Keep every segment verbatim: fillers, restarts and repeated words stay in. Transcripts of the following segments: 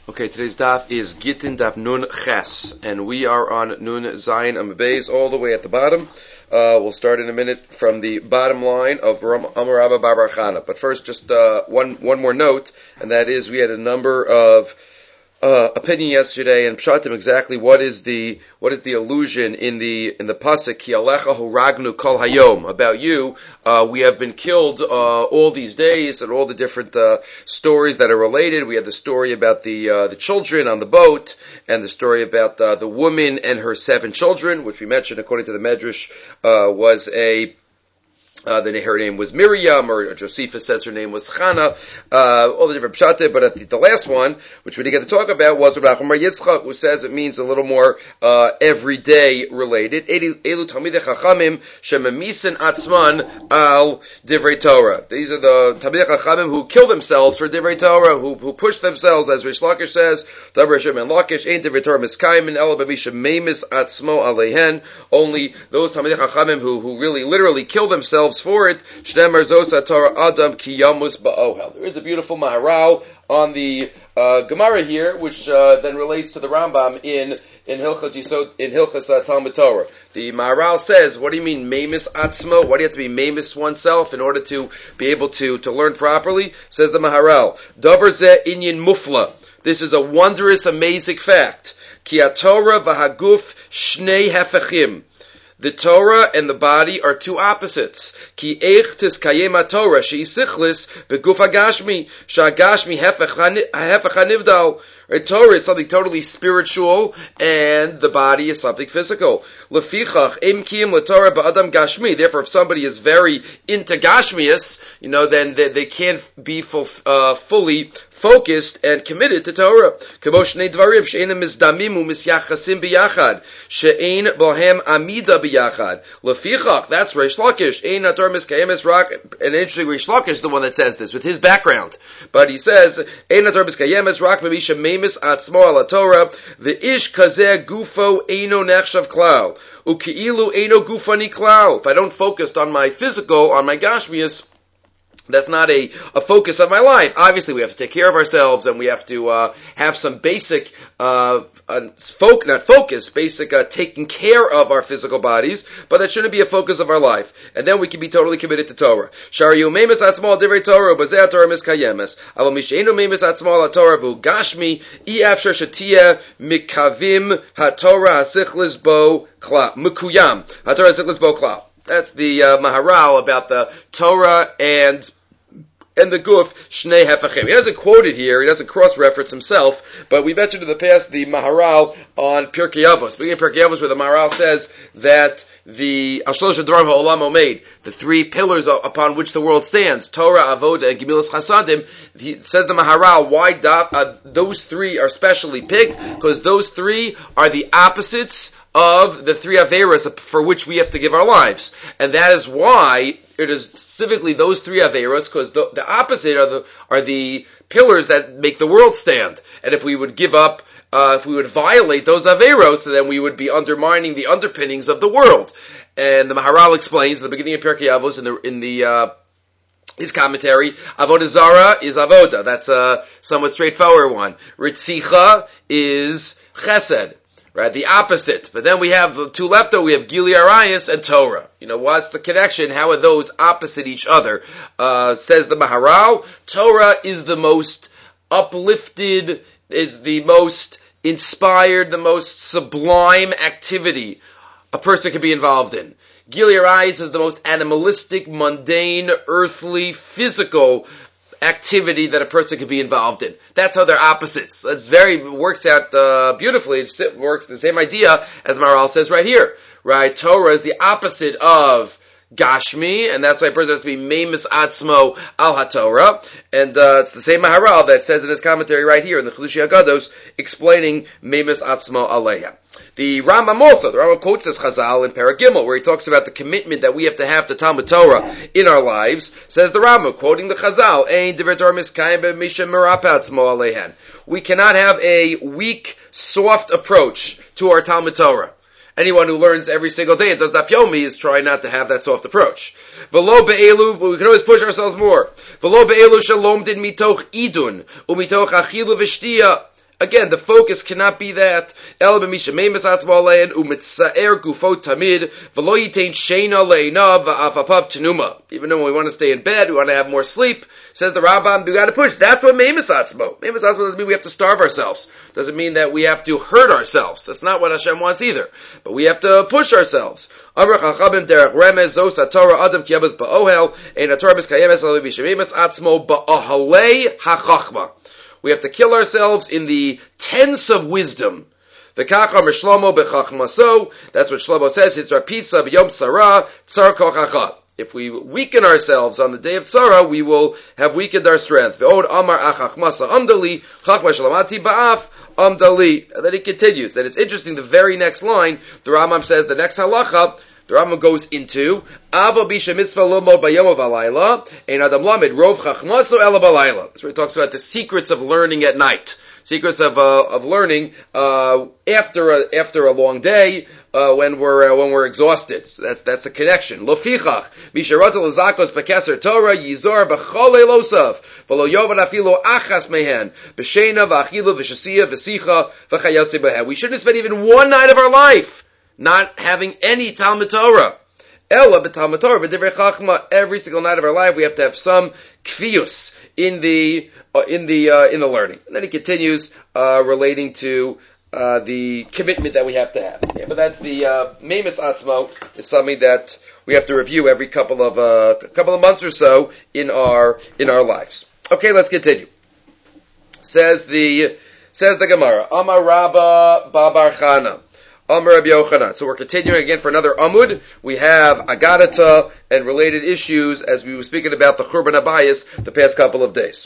Okay, today's daf is Gittin Daf Nun Ches, and we are on Nun Zayin Amabez all the way at the bottom. Uh, we'll start in a minute from the bottom line of Amar Rabba Bar Bar Chana. But first, just uh, one one more note, and that is we had a number of uh, opinion yesterday and pshatim exactly what is the what is the allusion in the in the pasuk Ki Alecha Horagnu Kol Hayom, about you. Uh, we have been killed uh, all these days, and all the different uh, stories that are related. We had the story about the uh, the children on the boat, and the story about uh, the woman and her seven children, which we mentioned according to the Medrash uh, was a Uh, then her name was Miriam, or Josephus says her name was Chana, uh, all the different pshatim, but at the, the last one, which we didn't get to talk about, was Rav Amar Yitzchak, who says it means a little more, uh, everyday related. Elu Talmidei Chachamim, shememisen atzman al divrei Torah. These are the Talmidei Chachamim who kill themselves for divrei Torah, who, who push themselves, as Rish Lakish says, Davar Hashem and Lakish, ain't divrei Torah miskayim in ela b'mi shememis atzmo alehen. Only those Talmidei Chachamim who, who really literally kill themselves for it. Shnemar Zosa Torah Adam Ki Yamus Ba'ohel. There is a beautiful Maharal on the uh, Gemara here, which uh, then relates to the Rambam in in Hilchas Yisod, in Hilchas uh, Talmud Torah. The Maharal says, "What do you mean Memis Atzmo? Why do you have to be Memis oneself in order to be able to to learn properly?" Says the Maharal, "Davar Zeh Inyan Mufla. This is a wondrous, amazing fact. Ki HaTorah v'Haguf Shnei Hefechim." The Torah and the body are two opposites. Ki eich tiskayem HaTorah she'isichlis beguf hagashmi sha'agashmi hefech hanivdal. Torah is something totally spiritual, and the body is something physical. Lefichach im kiyim l'Torah ba'adam gashmi. Therefore, if somebody is very into gashmius, you know, then they, they can't be full, uh, fully focused and committed to Torah. Kamo shnei dvarim she'enim mizdamim u'misyachasim biyachad she'ein bohem amida biyachad. Lefichach, that's Reish Lakish. Ein haTorah miskayemes rak. And interesting, Reish Lakish is the one that says this with his background, but he says Ein haTorah miskayemes rak b'misha memis atzmo ala Torah v'ish kazeh gufo eino nechshav klal uki'ilu eino gufani klal. If I don't focus on my physical, on my gashmius, that's not a, a focus of my life. Obviously, we have to take care of ourselves, and we have to uh, have some basic, uh, uh, folk, not focus, basic uh, taking care of our physical bodies, but that shouldn't be a focus of our life. And then we can be totally committed to Torah. Shari umemis atzmal divrei Torah, bazeh Torah miskayemes. Aval misheinu umemis atzmal Torah bu gashmi, I afshar shetiyeh mikavim haTorah hasichlis bo klal, mukuyam haTorah hasichlis bo klal. That's the uh, Maharal about the Torah and and the Guf Shnei Hefachim. He doesn't quote it here, he doesn't cross-reference himself, but we mentioned in the past the Maharal on Pirkei Avos. Beginning of Pirkei Avos, where the Maharal says that the Ashlosh Dvarim Ha'olam Omeid, the three pillars upon which the world stands, Torah, Avoda, and Gemilas Chasadim, he says the Maharal, why do, uh, those three are specially picked? Because those three are the opposites of the three Averas for which we have to give our lives. And that is why it is specifically those three Averas, because the, the opposite are the, are the pillars that make the world stand. And if we would give up, uh, if we would violate those Averos, then we would be undermining the underpinnings of the world. And the Maharal explains at the beginning of Pirkei Avos in the, in the, uh, his commentary, Avodah Zara is Avoda. That's a somewhat straightforward one. Ritzicha is Chesed. Right, the opposite. But then we have the two left over, we have Gili Arayas and Torah. You know, what's the connection? How are those opposite each other? Uh, says the Maharal, Torah is the most uplifted, is the most inspired, the most sublime activity a person can be involved in. Gili Arayas is the most animalistic, mundane, earthly, physical activity that a person could be involved in. That's how they're opposites. It's very, works out uh, beautifully. It works the same idea as Maharal says right here. Right? Torah is the opposite of Gashmi, and that's why a person has to be Memis Atzmo Al HaTorah. And uh, it's the same Maharal that says in his commentary right here in the Chidushei Haggados, explaining Memis Atzmo Aleha. The Rambam also, the Rambam quotes this Chazal in Perek Gimel, where he talks about the commitment that we have to have to Talmud Torah in our lives. Says the Rambam, quoting the Chazal, Ein divrei Torah miskayim b'misha merapeh atzmo alehen. We cannot have a weak, soft approach to our Talmud Torah. Anyone who learns every single day and does Daf Yomi is trying not to have that soft approach. V'lo be'elu, but we can always push ourselves more. V'lo be'elu shalom din mitoch idun, umitoch achilu v'shtiya, Again, the focus cannot be that. Even though we want to stay in bed, we want to have more sleep, says the Rambam, we got to push. That's what meimus atzmo. Meimus atzmo doesn't mean we have to starve ourselves. Doesn't mean that we have to hurt ourselves. That's not what Hashem wants either. But we have to push ourselves. We have to kill ourselves in the tents of wisdom. That's what Shlomo says. If we weaken ourselves on the day of tzara, we will have weakened our strength. And then he continues. And it's interesting, the very next line, the Rambam says, the next halacha, the Rambam goes into Ava bisha mitzvah lomod bayom v'alayla, ein adam lamed rov chachmaso ela balayla. That's where he talks about the secrets of learning at night, secrets of uh, of learning uh, after a, after a long day uh, when we're uh, when we're exhausted. So that's that's the connection. Lofichach bisha razel zakos bekeser Torah yizor b'chol elosaf v'lo yovan afilo achas mehen b'sheina v'achilu v'shasiya v'sicha v'chayotze b'hem. We shouldn't spend even one night of our life not having any Talmud Torah. Ella b'Talmud Torah v'divrei chachma. Every single night of our life, we have to have some kfiyus in the uh, in the uh, in the learning. And then he continues uh, relating to uh, the commitment that we have to have. Yeah, but that's the uh, meimus atzmo is something that we have to review every couple of uh, couple of months or so in our in our lives. Okay, let's continue. Says the says the Gemara. Amar Rabba Babar Chana. Amar Rabbi Yochanan. So we're continuing again for another Amud. We have Agadata and related issues as we were speaking about the Churban Abayis the past couple of days.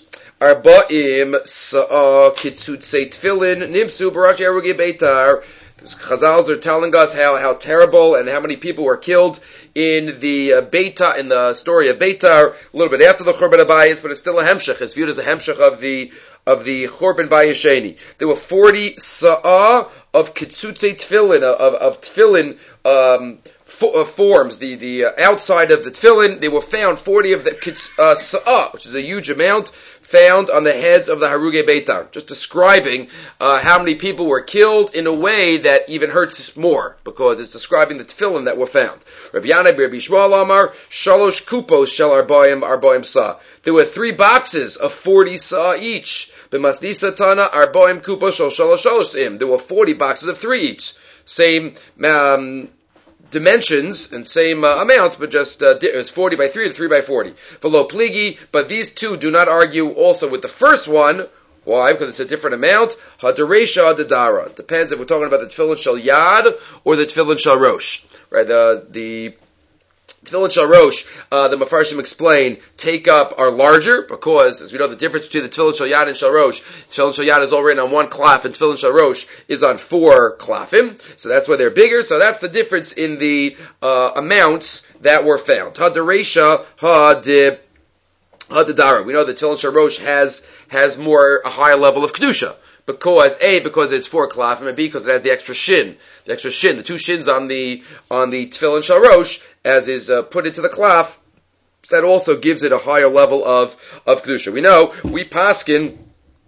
Arba'im sa'a kitzutzei tefillin nimsu barash erugi beitar. Chazals are telling us how, how terrible and how many people were killed in the uh, Beitar, in the story of Beitar, a little bit after the Churban Abayis, but it's still a hemshech. It's viewed as a hemshech of the of the Churban Bayis Sheni. There were forty sa'ah of kitzutzei tefillin, of, of tefillin um, fo- uh, forms, the the uh, outside of the tefillin. They were found forty of the uh, sa'ah, which is a huge amount, found on the heads of the Haruge Beitar, just describing uh, how many people were killed in a way that even hurts more, because it's describing the tefillin that were found. Rav Yanai Rabbi Yishmael Amar, Shalosh Kupos Shel Arbaim Arbaim Sa. There were three boxes of forty sa each. B'masnisa Tana Arbaim Kupos Shel Shalosh Shalosh Im. There were forty boxes of three each. Same um, dimensions and same uh, amounts, but just uh, it was forty by three to three by forty. V'lo pligi, but these two do not argue also with the first one. Why? Because it's a different amount. Hadaresha Hadadara. Depends if we're talking about the tefillin shel yad or the tefillin shel rosh. Right? The the tefillin shel rosh, uh, the Mefarshim explain, take up are larger because, as we know, the difference between the tefillin shel yad and shel rosh. Tefillin shel yad is all written on one klaf, and tefillin shel rosh is on four klafim. So that's why they're bigger. So that's the difference in the uh, amounts that were found. Hadaresha Hadib Hadadara. We know that tefillin shel rosh has has more a higher level of kedusha. Because A, because it's four klafim, and B, because it has the extra shin, the extra shin, the two shins on the on the tefillin shel rosh, as is uh, put into the klaf, that also gives it a higher level of of kedusha. We know we paskin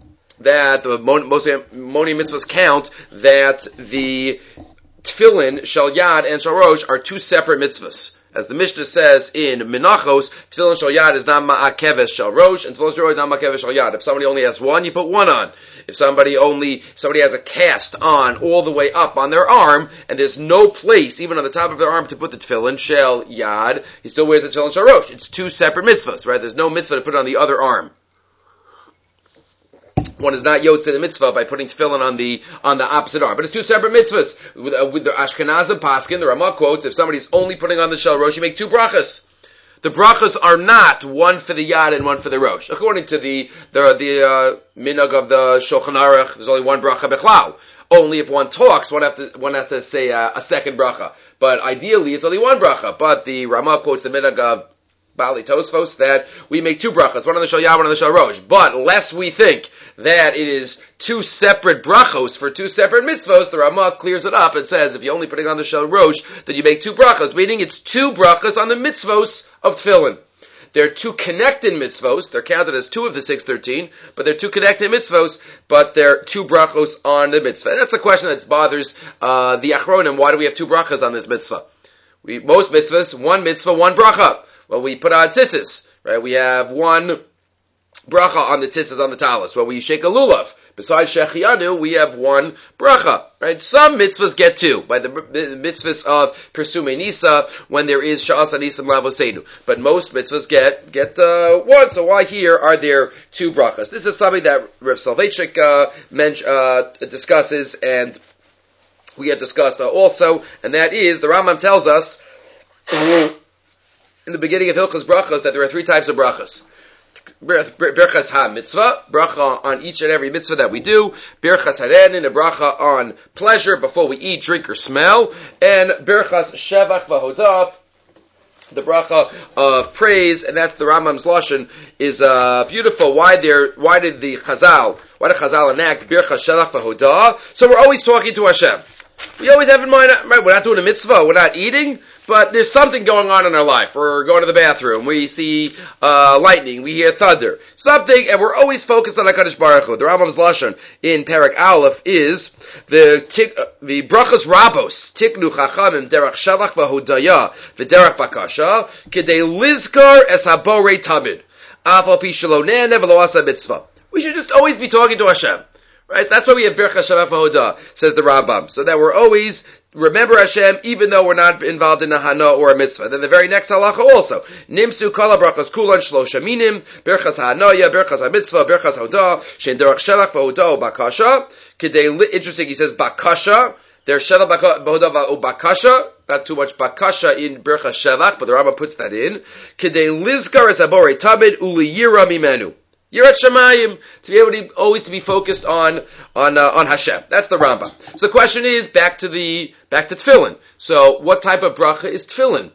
that the most moni mitzvahs count that the tefillin shel yad and shel rosh are two separate mitzvahs. As the Mishnah says in Menachos, tefillin shel yad is not ma'akeves shel rosh, and tefillin shel rosh is not ma'akeves shel yad. If somebody only has one, you put one on. If somebody only, if somebody has a cast on all the way up on their arm, and there's no place, even on the top of their arm, to put the tefillin shel yad, he still wears the tefillin shel rosh. It's two separate mitzvahs, right? There's no mitzvah to put it on the other arm. One is not yotze the mitzvah by putting tefillin on the on the opposite arm, but it's two separate mitzvahs. With, uh, with the Ashkenazim paskin, the Ramah quotes, if somebody's only putting on the shel rosh, you make two brachas. The brachas are not one for the yad and one for the rosh. According to the the the uh, minhag of the Shulchan Aruch, there's only one bracha bechlau. Only if one talks, one have to one has to say uh, a second bracha. But ideally, it's only one bracha. But the Ramah quotes the minhag of Bali Tosfos that we make two brachas, one on the shel yad, one on the shel rosh. But lest we think that it is two separate brachos for two separate mitzvos, the Ramah clears it up and says if you're only putting on the shel rosh, then you make two brachos, meaning it's two brachos on the mitzvos of tefillin. they're two connected mitzvos. They're counted as two of the six thirteen, but they're two connected mitzvos, but they're two brachos on the mitzvah. And that's a question that bothers uh, the Achronim. Why do we have two brachas on this mitzvah? We, most mitzvahs, one mitzvah, one bracha. Well, we put on tzitzis, right? We have one bracha on the tzitzis on the talis. Well, we shake a lulav. Besides Shechianu, we have one bracha, right? Some mitzvahs get two, by the, the mitzvahs of Persume Nisa, when there is Sha'as Anisim Lavosenu. But most mitzvahs get, get, uh, one, so why here are there two brachas? This is something that Rav Soloveitchik, uh, mench, uh, discusses, and we had discussed uh, also, and that is, the Rambam tells us, in the beginning of Hilchas Brachas, that there are three types of brachas. Birchas ha-mitzvah, bracha on each and every mitzvah that we do. Birchas harenin, a bracha on pleasure before we eat, drink, or smell. And Birchas shevach v'hodah, the bracha of praise, and that's the Rambam's lashon, is uh, beautiful. Why there? Why did the Chazal, why did Chazal enact Birchas shevach v'hodah? So we're always talking to Hashem. We always have in mind, right, we're not doing a mitzvah, we're not eating, but there's something going on in our life. We're going to the bathroom, we see uh, lightning, we hear thunder, something, and we're always focused on HaKadosh Baruch Hu. The Rambam's lashon in Perek Aleph is the tik, uh, the brachas rabos tiknu chachamim derech shalach v'hodaya v'derech bakasha kedei lizkar es haborei tamid af al pi shelo ne'aneh v'lo asa mitzvah. We should just always be talking to Hashem. Right? That's why we have Birchas Shevach v'hodah, says the Rambam. So that we're always remember Hashem, even though we're not involved in a hana or a mitzvah. Then the very next halacha also, Nimsu kala brachas kulan shlosha minim, Birchas ha'anoya, Birchas ha'mitzvah, Birchas ha'hodah, shein derech Shevach v'hodah bakasha. Kedei, interesting, he says bakasha. There's Shevach v'hodah bakasha. Not too much bakasha in Birchas Shevach, but the Rambam puts that in. Kedei lizkar es haborei tamid uli yira mimenu. Yirat Shamayim, to be able to always to be focused on on uh, on Hashem. That's the Rambam. So the question is back to the back to tefillin. So what type of bracha is tefillin?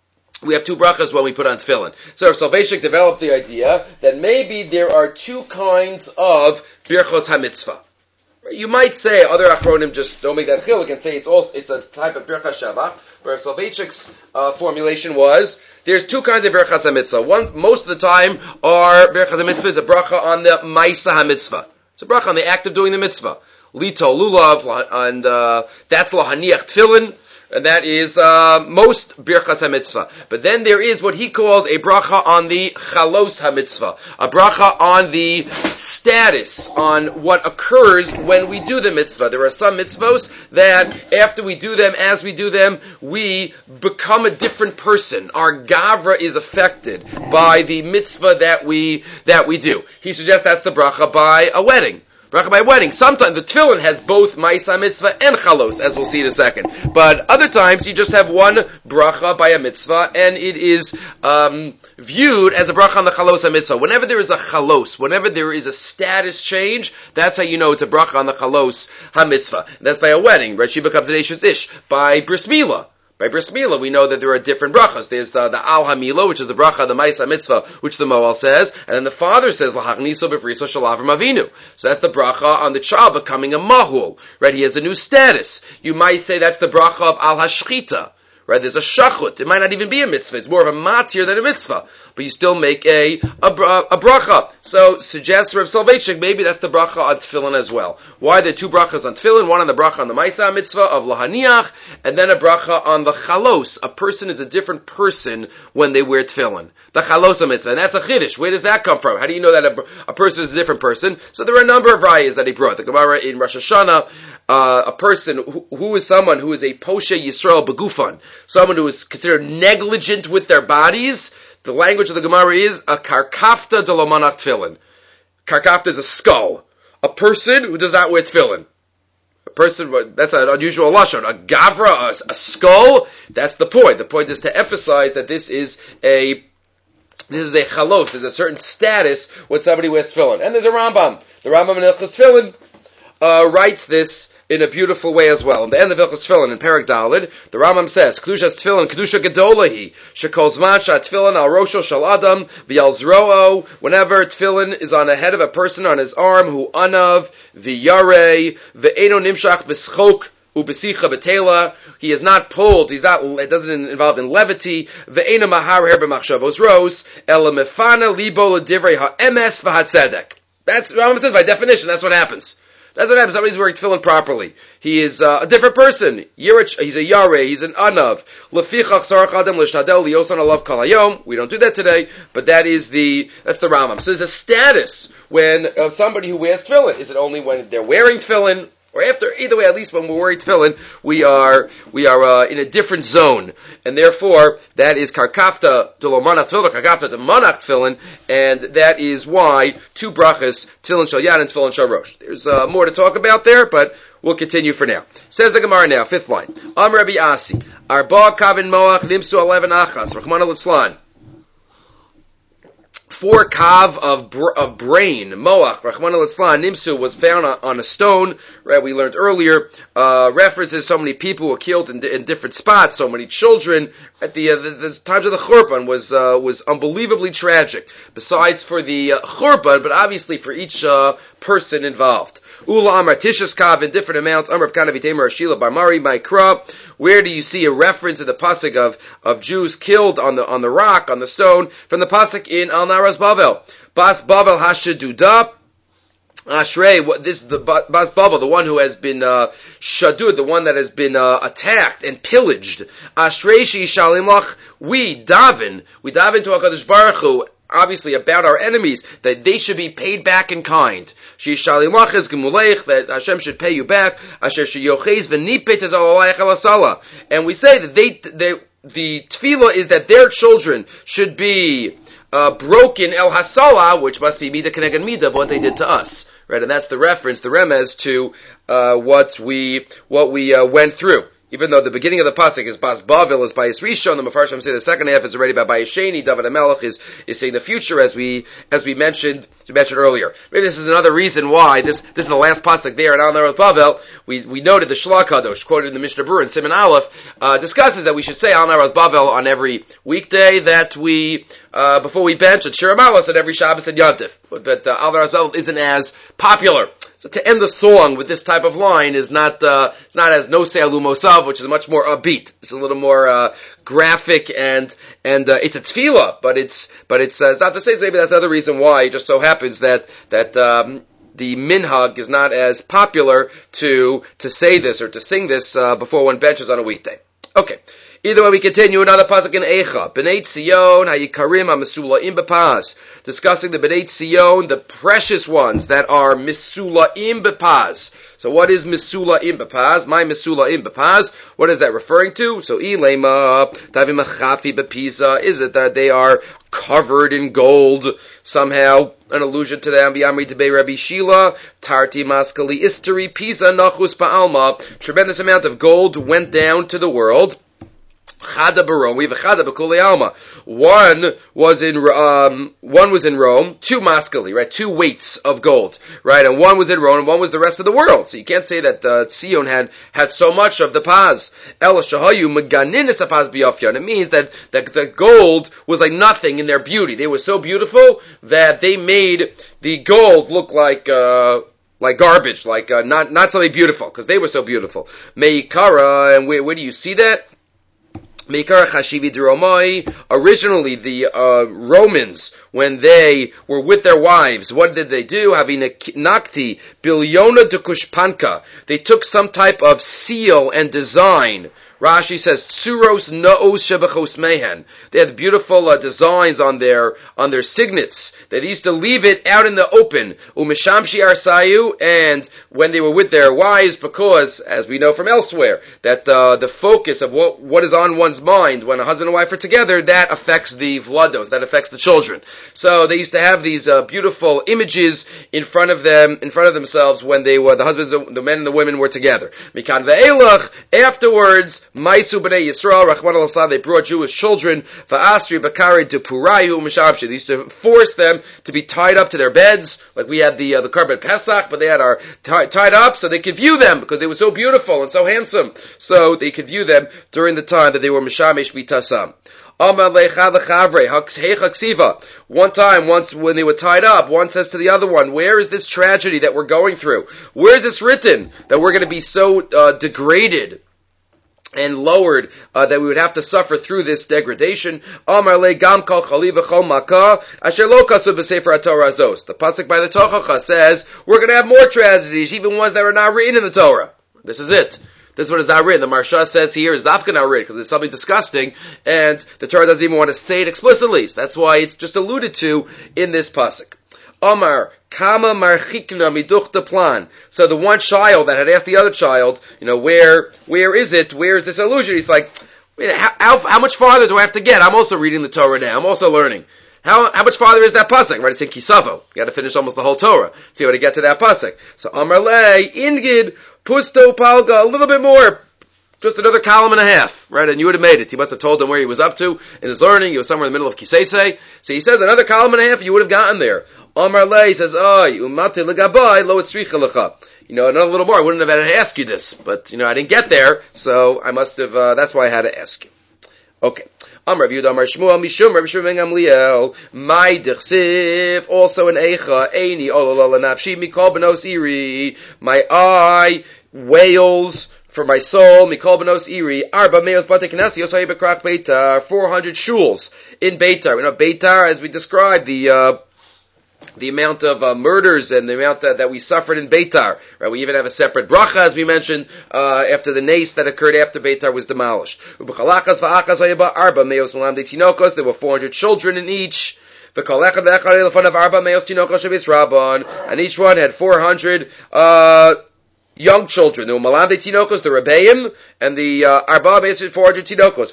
We have two brachas when we put on tefillin. So Rav Soloveitchik developed the idea that maybe there are two kinds of birchos hamitzvah. You might say other achronim just don't make that chiluk and say it's also it's a type of birchas shavach. But Rav Soloveitchik's uh, formulation was there's two kinds of birchas hamitzvah. One, most of the time, are birchas hamitzvah is a bracha on the ma'isa hamitzvah. It's a bracha on the act of doing the mitzvah. Lito lulav, and uh, that's lahaniach tefillin. And that is uh, most birchas hamitzvah. But then there is what he calls a bracha on the chalos hamitzvah, a bracha on the status, on what occurs when we do the mitzvah. There are some mitzvos that after we do them, as we do them, we become a different person. Our gavra is affected by the mitzvah that we that we do. He suggests that's the bracha by a wedding. Bracha by wedding. Sometimes the tefillin has both ma'isa mitzvah and chalos, as we'll see in a second. But other times you just have one bracha by a mitzvah, and it is um, viewed as a bracha on the chalos mitzvah. Whenever there is a chalos, whenever there is a status change, that's how you know it's a bracha on the chalos ha-mitzvah. That's by a wedding, right? She becomes an Ashes Ish. By bris milah. By bris milah, we know that there are different brachas. There's uh, the al hamila, which is the bracha, the ma'isa mitzvah, which the Moal says, and then the father says lahagniso b'friso shel Avram Avinu. So that's the bracha on the child becoming a mahul, right? He has a new status. You might say that's the bracha of al hashchita, right? There's a shachut. It might not even be a mitzvah. It's more of a matir than a mitzvah, but you still make a a, a bracha. So suggests Rav Soloveitchik maybe that's the bracha on tefillin as well. Why are there two brachas on tefillin? One on the bracha on the ma'isa mitzvah of lahaniach, and then a bracha on the chalos. A person is a different person when they wear tefillin. The chalos mitzvah, and that's a chiddush. Where does that come from? How do you know that a, a person is a different person? So there are a number of rayas that he brought. The Gemara in Rosh Hashanah, uh, a person who, who is someone who is a poshe Yisrael begufan, someone who is considered negligent with their bodies. The language of the Gemara is a karkafta de lo manach tefillin. Karkafta is a skull. A person who does not wear tefillin. A person, that's an unusual lashon. A gavra, a, a skull, that's the point. The point is to emphasize that this is a, this is a chalos. There's a certain status when somebody wears tefillin. And there's a Rambam. The Rambam in Hilchos Tefillin uh, writes this in a beautiful way as well. In the end of Hilchos Tefillin in Perek Daled, the Rambam says, Kedushas Tefillin, Kedusha Gedolahi, Shekol Zman Sha Tefillin Al Rosho Shal Adam, V'Al Zroo, whenever Tefillin is on the head of a person, on his arm, Hu Anav, V'Yarei, V'Eno Nimshach B'Schok, ubesicha betela. He is not pulled. He's not. It doesn't involve in levity. Ve'ena mahar her b'machshavos ros ela mefana libo l'divrei ha'emes v'hatzedek. That's Rambam says by definition. That's what happens. That's what happens. Somebody's wearing tefillin properly. He is uh, a different person. Yirich, he's a yareh. He's an anav. Lefichach sarach adam l'shnadel liosan alav kol hayom. We don't do that today, but that is the that's the Rambam. So there's a status when uh, somebody who wears tefillin. Is it only when they're wearing tefillin? Or after, either way, at least when we're wearing tefillin, we are we are uh, in a different zone, and therefore that is karkafta de lo manach tefillin, karkafta de manach tefillin, and that is why two brachas tefillin shal yad and tefillin shal rosh. There's uh, more to talk about there, but we'll continue for now. Says the Gemara now, fifth line. Am Rabbi Asi arba kavin moach nimsu eleven achas rachmana litzlan. Four kav of br- of brain, moach, rachmana litzlan, nimsu, was found on, on a stone, right, we learned earlier, uh, references so many people were killed in, in different spots, so many children, at the, uh, the, the times of the Churban was, uh, was unbelievably tragic, besides for the uh, Churban, but obviously for each, uh, person involved. Ula Amar Tishas Kav in different amounts. Amar of Kanavitemer Ashila Barmari Maikra. Where do you see a reference in the pasuk of of Jews killed on the on the rock on the stone from the pasuk in Al Naras Bavel? Bas Bavel Hashaduda. Ashrei, what this the Bas Bavel, the one who has been uh, shadud, the one that has been uh, attacked and pillaged. Ashrei Sheishalim Lach. We daven, we daven to HaKadosh Baruch Hu, obviously about our enemies, that they should be paid back in kind. That Hashem should pay you back. And we say that they, they the tefillah is that their children should be uh, broken el hasala, which must be midah keneged midah of what they did to us, right? And that's the reference, the remez to uh, what we what we uh, went through. Even though the beginning of the pasuk is Bas Bavel, is Bayis Rishon, the Mefarshim say the second half is already by Bayis Sheni. David HaMelech is, is saying the future, as we as we mentioned we mentioned earlier. Maybe this is another reason why this this is the last pasuk there in Al Naras Bavel. We we noted the Shla Kadosh quoted in the Mishnah Berurah and Siman Aleph uh, discusses that we should say Al Naras Bavel on every weekday that we uh, before we bench at Shira Malos and every Shabbos and Yontif. But, but uh, Al Naras Bavel isn't as popular. So to end the song with this type of line is not uh, not as No Se'alu Mosav, which is much more upbeat. It's a little more uh, graphic and and uh, it's a tefillah, but it's but it's, uh, it's not to say so maybe that's another reason why. It just so happens that that um, the minhag is not as popular to to say this or to sing this uh, before one benches on a weekday. Okay. Either way, we continue another pasuk in Eicha. B'nai Tzion hayikarim ha'mesulaim b'paz. Discussing the B'nai Tzion, the precious ones that are mesulaim b'paz. So what is mesulaim b'paz? My mesulaim b'paz. What is that referring to? So ilema tavim achafi b'pisa. Is it that they are covered in gold? Somehow an allusion to them. B'yamri tebei Rabbi Shila tarti maskali isteri pisa nachus ba'alma. Tremendous amount of gold went down to the world. Chada barom, we have a chada b'kulei alma. One was in um, one was in Rome, two maskali, right? Two weights of gold, right? And one was in Rome, and one was the rest of the world. So you can't say that uh, Tzion had had so much of the paz. El shahayu meganin es paz biyafyan. It means that that the gold was like nothing in their beauty. They were so beautiful that they made the gold look like. Uh, Like garbage, like uh, not not something beautiful, because they were so beautiful. Meikara, and where, where do you see that? Originally, the uh, Romans, when they were with their wives, what did they do? Nakti bilyona de kushpanka. They took some type of seal and design. Rashi says, "Tsuros naos shebechos mehen." They had beautiful uh, designs on their on their signets. They used to leave it out in the open. Umeshamshi arsayu, and when they were with their wives, because, as we know from elsewhere, that uh, the focus of what what is on one's mind when a husband and wife are together, that affects the vlados, that affects the children. So they used to have these uh, beautiful images in front of them, in front of themselves when they were the husbands, the men and the women were together. Mikan ve'elach. Afterwards. Maisu b'nei Yisrael, Rachman al-Islam, they brought Jewish children, va'asri b'kari to purayu u'mishabshi. They used to force them to be tied up to their beds, like we had the uh, the Karban Pesach, but they had our t- tied up so they could view them, because they were so beautiful and so handsome. So they could view them during the time that they were mishamesh v'tasam. One time, once when they were tied up, one says to the other one, where is this tragedy that we're going through? Where is this written that we're going to be so uh, degraded and lowered uh, that we would have to suffer through this degradation? The pasuk by the Tochacha says we're going to have more tragedies, even ones that are not written in the Torah. This is it. This is what is not written. The Marsha says here is dafka not written because it's something disgusting, and the Torah doesn't even want to say it explicitly. So that's why it's just alluded to in this pasuk. Omar kama marchikna miduch plan. So the one child that had asked the other child, you know, where where is it? Where is this illusion? He's like, how, how, how much farther do I have to get? I'm also reading the Torah now. I'm also learning. How how much farther is that pasuk? Right, it's in Kisavo. You got to finish almost the whole Torah. So you got to get to that pasuk. So Amar Le Ingid Pusto Palga, a little bit more, just another column and a half, right? And you would have made it. He must have told them where he was up to in his learning. He was somewhere in the middle of Kisese. So he says another column and a half. You would have gotten there. Amar Le, he says, "Oh, umate legabai lo etzricha lecha." You know, another little more. I wouldn't have had to ask you this, but you know, I didn't get there, so I must have. Uh, that's why I had to ask you. Okay. Amar Rav Yehuda Amar Shmuel Mishum Rav Shimon ben Gamliel my dechsiv also an eicha eini ololol nafshi mikol benos iri my eye wails for my soul mikol benos iri arba meos bate knasi osay bekrach Beitar four hundred shuls in Beitar. You know Beitar, as we described, the uh, the amount of uh, murders and the amount that, that we suffered in Beitar. Right? We even have a separate bracha, as we mentioned, uh, after the nace that occurred after Beitar was demolished. There were four hundred children in each. And each one had four hundred uh, young children. There were Malamde Tinokos, the Rebbeim, and the uh, Arba basically four hundred Tinokos.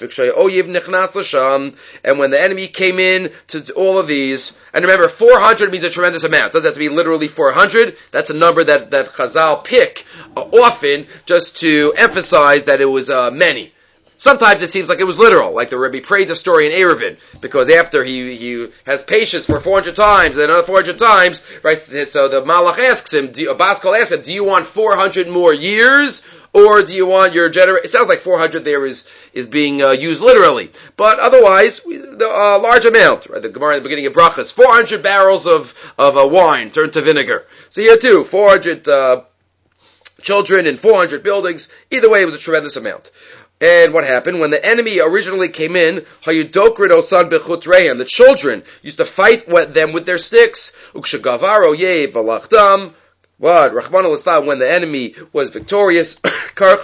And when the enemy came in to all of these, and remember, four hundred means a tremendous amount. It doesn't have to be literally four hundred. That's a number that, that Chazal pick uh, often just to emphasize that it was uh, many. Sometimes it seems like it was literal, like the Rebbe prayed the story in Eruvin, because after he he has patience for four hundred times, and another four hundred times, right? So the Malach asks him, do, Baskal asks him, do you want four hundred more years, or do you want your generation? It sounds like four hundred there is is being uh, used literally, but otherwise, the uh, large amount, right? The Gemara in the beginning of Brachas, four hundred barrels of of uh, wine turned to vinegar. So here too, four hundred uh, children in four hundred buildings. Either way, it was a tremendous amount. And what happened? When the enemy originally came in, the children used to fight them with their sticks. What? Rahman al-Islam, when the enemy was victorious, what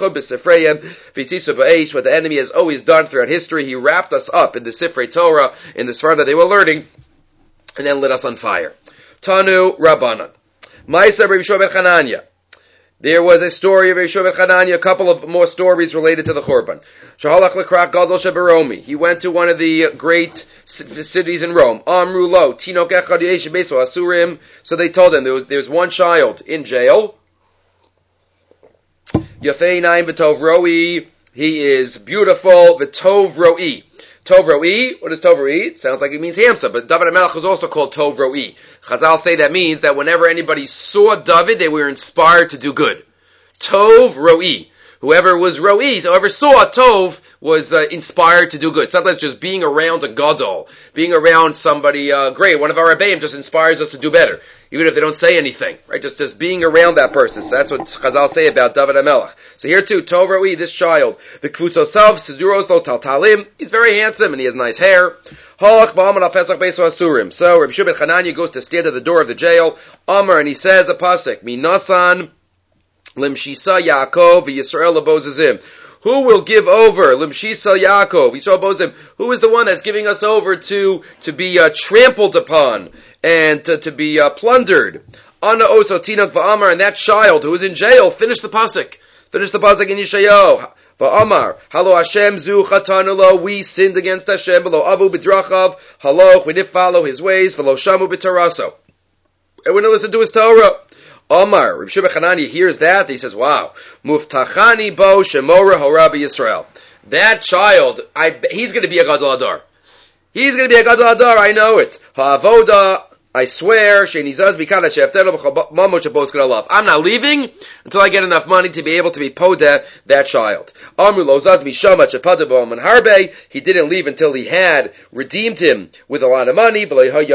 the enemy has always done throughout history, he wrapped us up in the Sifrei Torah, in the Sfar that they were learning, and then lit us on fire. Tanu Rabbanan. Ma'aser Rabbi Yeshua ben Chananya. There was a story of Yeshua ben Chananya, a couple of more stories related to the Churban. Shahalach lekrach gadol sheberomi. He went to one of the great cities in Rome. Amru lo tinok echad yesh beso asurim. So they told him there was there's one child in jail. Yafei naim v'tov roi. He is beautiful. V'tov roi. Tov roi. What does tov roi? It sounds like it means handsome, but David HaMelech is also called tov roi. Chazal say that means that whenever anybody saw David, they were inspired to do good. Tov roi. Whoever was roi, whoever saw Tov, was uh, inspired to do good. Sometimes just being around a gadol, being around somebody uh, great, one of our Rebbeim just inspires us to do better, even if they don't say anything, right? Just just being around that person. So that's what Chazal say about David HaMelech. So here too, Tov roi, this child, the Kvutzosav Siduros Lo Taltalim, he's very handsome and he has nice hair. So Rabbi Yeshua ben Chananya goes to stand at the door of the jail, Amar, and he says a pasuk, Minasan Limshisa Yaakov Yisrael Abozazim. Who will give over? Limshisa Yaakov Yisrael Abozazim. Who is the one that's giving us over to to be uh, trampled upon and to, to be uh, plundered? Ana Oso Tinok Va'amar, and that child who is in jail, finish the pasuk. Finish the pasuk in Yeshayahu. Va'amar, halo Hashem zu chatanulo, we sinned against Hashem, v'lo avu b'drachav, haloch, we didn't follow his ways, v'lo shamu b'taraso. And we didn't listen to his Torah. Omar, Rabbi Yeshua ben Chananya hears that, he says, wow, muftachani bo shemora horabi Yisrael. That child, I, he's going to be a gadol hador. He's going to be a gadol hador, I know it. Ha'avoda I swear, I'm not leaving until I get enough money to be able to be podeh that child. He didn't leave until he had redeemed him with a lot of money.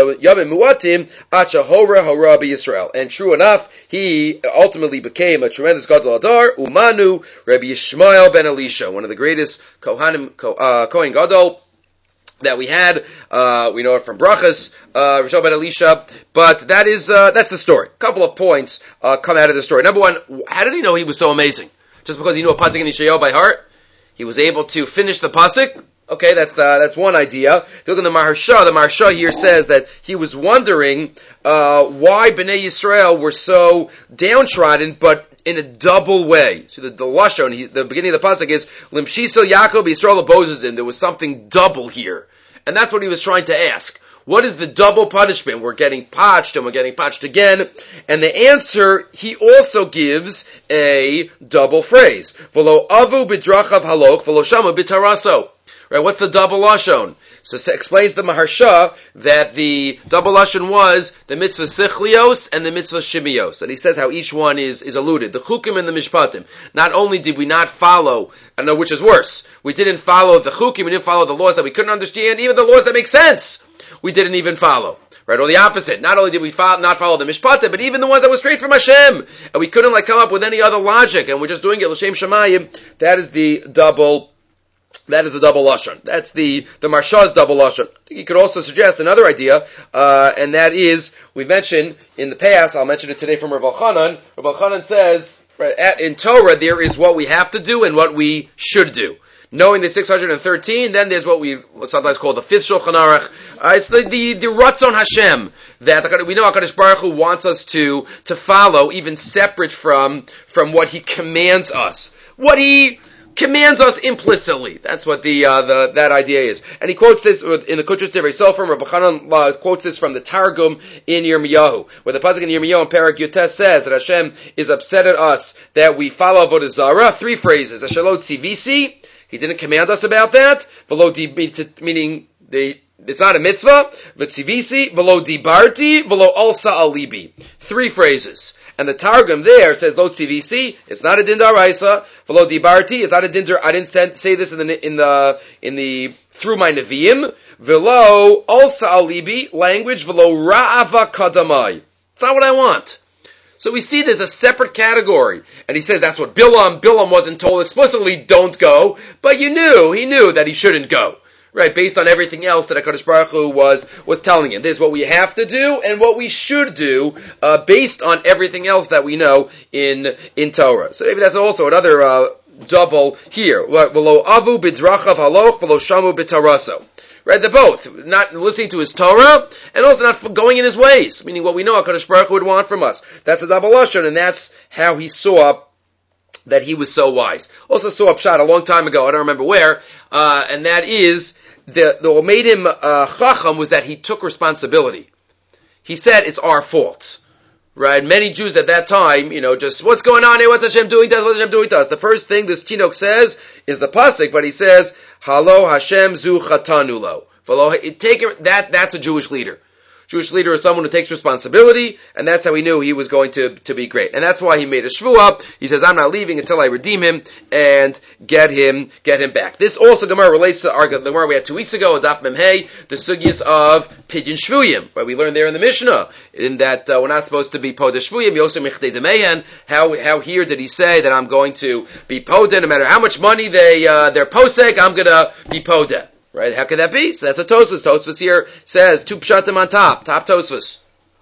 And true enough, he ultimately became a tremendous gadol adar, Umanu, Rabbi Yishmael ben Elisha, one of the greatest Kohanim, uh, Kohen Gadol that we had. Uh, we know it from Brachas, uh, Rishon ben Elisha, but that is, uh, that's the story. A couple of points, uh, come out of the story. Number one, how did he know he was so amazing? Just because he knew a pasuk in Yeshayahu by heart? He was able to finish the pasuk? Okay, that's the, that's one idea. Look at the Maharsha. The Maharsha here says that he was wondering, uh, why Bnei Yisrael were so downtrodden, but in a double way. So the, the Lashon, he, the beginning of the pasuk is, Limshiso Yaakov Yisrael Abozazin. There was something double here. And that's what he was trying to ask. What is the double punishment? We're getting patched and we're getting patched again. And the answer, he also gives a double phrase. V'lo avu b'drachav halok, v'lo shamu b'taraso. Right, what's the double lashon? So it explains the Maharsha that the double lashon was the mitzvah sichlios and the mitzvah shimios. And he says how each one is, is alluded. The chukim and the mishpatim. Not only did we not follow, I know which is worse, we didn't follow the chukim, we didn't follow the laws that we couldn't understand, even the laws that make sense, we didn't even follow. Right, or the opposite. Not only did we fo- not follow the mishpatim, but even the ones that were straight from Hashem. And we couldn't like come up with any other logic, and we're just doing it l'shem shamayim. That is the double That is the double lashon. That's the the Maharsha's double lashon. You could also suggest another idea, uh, and that is we mentioned in the past. I'll mention it today from Rav Elchanan. Rav Elchanan says right, at, in Torah there is what we have to do and what we should do. Knowing the six hundred thirteen, then there's what we sometimes call the fifth Shulchan Aruch. Uh, it's the the, the Ratzon Hashem that we know HaKadosh Baruch Hu wants us to to follow, even separate from from what He commands us. What He commands us implicitly. That's what the, uh, the, that idea is. And he quotes this in the Kutrus Divrei Sofer. Rabbi Chanan uh, quotes this from the Targum in Yirmiyahu, where the pasuk in Yirmiyahu in Perek Yutes says that Hashem is upset at us that we follow Avodah Zarah. Three phrases. Asher tzivisi. He didn't command us about that. V'lo di, meaning the, it's not a mitzvah. V'tzivisi, v'lo dibarti, v'lo alsa alibi. Three phrases. And the Targum there says, Lo tzivisi, it's not a din d'oraisa. V'lo dibarti, it's not a din d'or, I didn't send, say this in the, in the, in the, through my Nevi'im. V'lo alsa alibi, language, v'lo ra'ava kadamai. It's not what I want. So we see there's a separate category. And he says that's what Bilam, Bilam wasn't told explicitly, don't go. But you knew, he knew that he shouldn't go. Right, based on everything else that HaKadosh Baruch Hu was, was telling him. This is what we have to do and what we should do, uh, based on everything else that we know in, in Torah. So maybe that's also another, uh, double here. V'lo avu b'drachav haloch, v'lo shamu b'taraso. Right, they're both. Not listening to his Torah, and also not going in his ways. Meaning what we know HaKadosh Baruch Hu would want from us. That's a double lashon, and that's how he saw that he was so wise. Also saw a pshat a long time ago, I don't remember where, uh, and that is, the, the what made him, uh, chacham was that he took responsibility. He said, it's our fault. Right? Many Jews at that time, you know, just, what's going on here? What's Hashem doing to us? What's Hashem doing to us? The first thing this Tinok says is the pasuk, but he says, Halo Hashem zu chatanu lo. Take that, that's a Jewish leader. Jewish leader is someone who takes responsibility, and that's how he knew he was going to, to be great. And that's why he made a shvuah. He says, I'm not leaving until I redeem him and get him, get him back. This also, Gemara, relates to our, the Gemara we had two weeks ago, Daf Mem Hey, the sugyas of Pidyon Shvuyim, right? We learned there in the Mishnah, in that, uh, we're not supposed to be Podah Shvuyim, Yosem Michdei Demehen. How, how here did he say that I'm going to be Podah, no matter how much money they, uh, they're posek, I'm gonna be Podah. Right? How could that be? So that's a Tosfos. Tosfos here says two pshatim on top. Top Tosfos.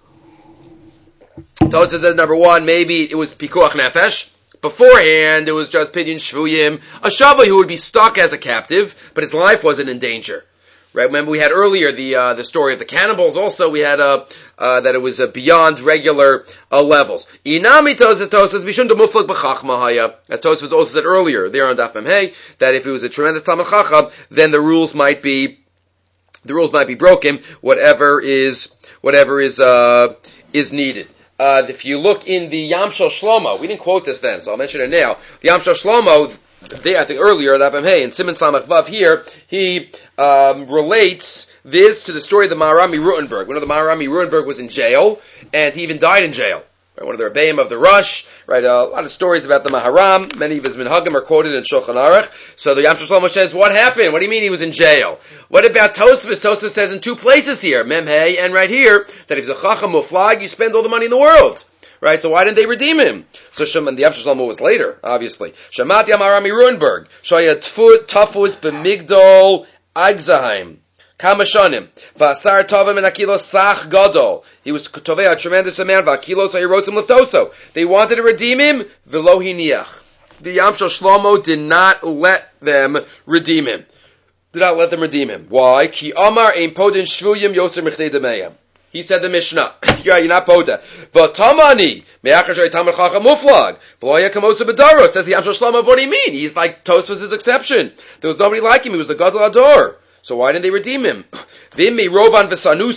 Tosfos says number one, maybe it was pikuach nefesh. Beforehand, it was just pidyon shvuyim. A shavui who would be stuck as a captive, but his life wasn't in danger. Right? Remember we had earlier the uh, the story of the cannibals. Also, we had uh, uh, that it was uh, beyond regular uh, levels. Inami Tosfos Tosfos bishun demuflag b'chachma haya. As Tosfos also said earlier there on Daf Mem Hey, that if it was a tremendous Talmid Chacham, then the rules might be the rules might be broken. Whatever is whatever is uh, is needed. Uh, if you look in the Yam Shel Shlomo, we didn't quote this then, so I'll mention it now. The Yam Shel Shlomo, they, I think earlier, Daf Mem Hey, in Siman Samach Vav here, he um, relates this to the story of the Maharami Rutenberg. We know the Maharami Rutenberg was in jail, and he even died in jail. Right, one of the Rebbeim of the Rush, right? Uh, a lot of stories about the Maharam. Many of his minhagim are quoted in Shulchan Aruch. So the Yam Shlomo says, what happened? What do you mean he was in jail? What about Tosfos? Tosfos says in two places here, Memhei and right here, that if he's a Chacham Muflag, you spend all the money in the world. Right? So why didn't they redeem him? So Shem, and the Yam Shlomo was later, obviously. Shamati Amarami Rutenberg. Shoya Tfut Tafus B'migdol Agzaheim. Kamashanim. Vasar Tovim and Akilos Sach Gadol. He was tovei a tremendous amount. Vakilos Ayirotzim Leftoso. They wanted to redeem him. V'lo hiniach. The Yam Shlomo did not let them redeem him. Did not let them redeem him. Why? Ki Amar Ein Podin Shvuyim Yoser Mechnei Demeyam. He said the Mishnah. Yeah, you're not Poda. V'tamani me'achashay Tamar Chacham Muflag. V'loya Kamosa B'daro. Says the Yam Shlomo. What do you mean? He's like Tosfos' exception. There was nobody like him. He was the Gadol Ador. So why didn't they redeem him? Aye, what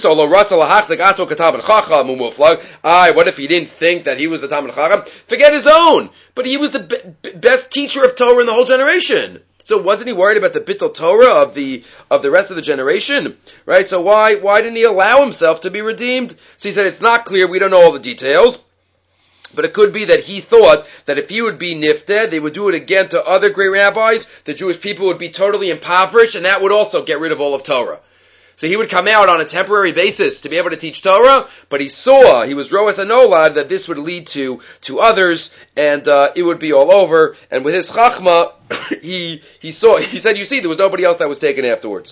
if he didn't think that he was the Talmid Chacham? Forget his own. But he was the be- best teacher of Torah in the whole generation. So wasn't he worried about the Bittul Torah of the of the rest of the generation? Right? So why why didn't he allow himself to be redeemed? So he said it's not clear. We don't know all the details. But it could be that he thought that if he would be nifted, they would do it again to other great rabbis. The Jewish people would be totally impoverished, and that would also get rid of all of Torah. So he would come out on a temporary basis to be able to teach Torah, but he saw, he was Roas Anolad, that this would lead to, to others, and, uh, it would be all over. And with his Chachma, he, he saw, he said, you see, there was nobody else that was taken afterwards.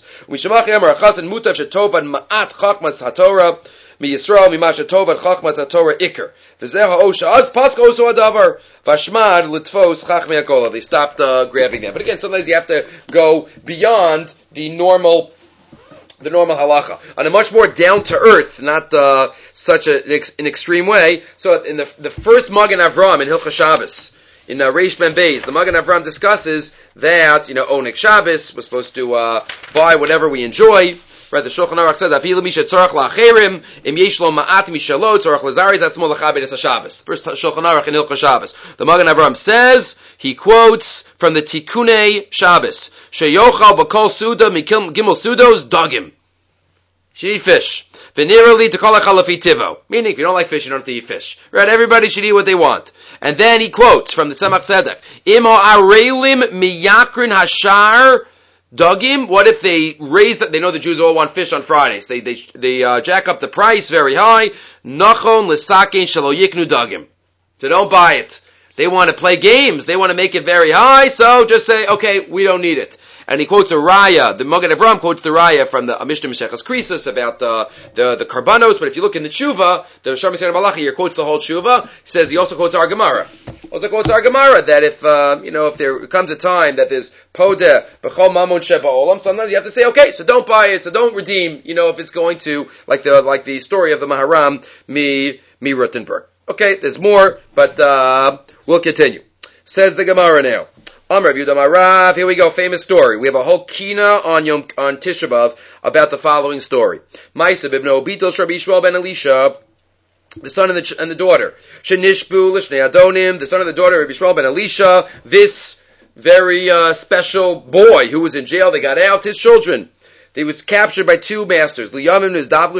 Mi Yisrael mi Masha Tova Chachmas HaTorah Iker. V'zeh ha'osha az paska oso adavar. Vashmad litvos Chachmei HaKolah. They stopped uh, grabbing them. But again, sometimes you have to go beyond the normal, the normal halacha. On a much more down to earth, not uh, such a, an, ex, an extreme way. So in the the first Magen Avram in Hilchos Shabbos, in uh, Reish Ben Beis, the Magen Avram discusses that, you know, Onik Shabbos, we're supposed to uh, buy whatever we enjoy. Right, the Shulchan Aruch says, "Afilu misha tzarach la'acherim im yesh lo ma'at mishalo tzarach lazari zatzmo lachabed es Shabbos." First Shulchan Aruch in Hilchos Shabbos. The Magen Avram says, he quotes from the Tikunei Shabbos, "Sheyochal b'kol suda mikim gimel sudos dagim." Should eat fish. V'nirali t'kol echalafi tivo. Meaning, if you don't like fish, you don't have to eat fish. Right? Everybody should eat what they want. And then he quotes from the Tzemach Tzedek, "Im ha'arelim miyakrin hashar." Dugim, what if they raise that? They know the Jews all want fish on Fridays. They, they, they, uh, jack up the price very high. Nachon l'sakein shelo yiknu dugim. So don't buy it. They want to play games. They want to make it very high. So just say, okay, we don't need it. And he quotes a raya. The Magen Avram quotes the raya from the Mishnah Mesechus Krisus about uh, the the karbanos. But if you look in the Tshuva, the Shar Mitzvah Malachi here quotes the whole Tshuva. He says he also quotes our Gemara. Also quotes our Gemara that if uh, you know if there comes a time that there's podeh b'chol mamon sheba olam, sometimes you have to say, okay, so don't buy it, so don't redeem. You know if it's going to like the like the story of the Maharam mi mi Rutenberg. Okay, there's more, but uh, we'll continue. Says the Gemara now. Amar Rav Yehuda Amar Rav, here we go, famous story. We have a whole kina on Yom, on Tisha B'Av about the following story. Ma'aseh b'bno Bitul Rabbi Yishmael ben Elisha, the son and the, and the daughter. Shenishbu l'shnei adonim, the son and the daughter of Rabbi Yishmael ben Elisha, this very uh, special boy who was in jail, they got out, his children. They was captured by two masters. They met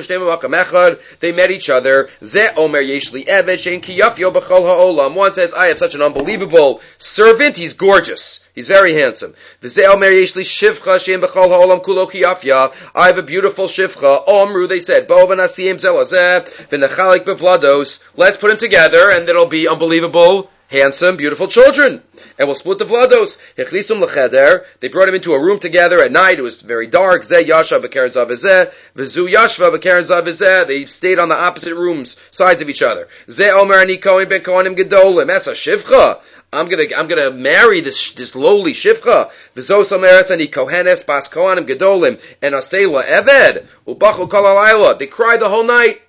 each other. One says, I have such an unbelievable servant. He's gorgeous. He's very handsome. I have a beautiful shivcha. Omru, they said, let's put him together and it'll be unbelievable, handsome, beautiful children. And we'll split the vlados. They brought him into a room together at night. It was very dark. They stayed on the opposite rooms, sides of each other. I'm gonna, I'm gonna marry this, this lowly shivcha. And asela eved. They cried the whole night,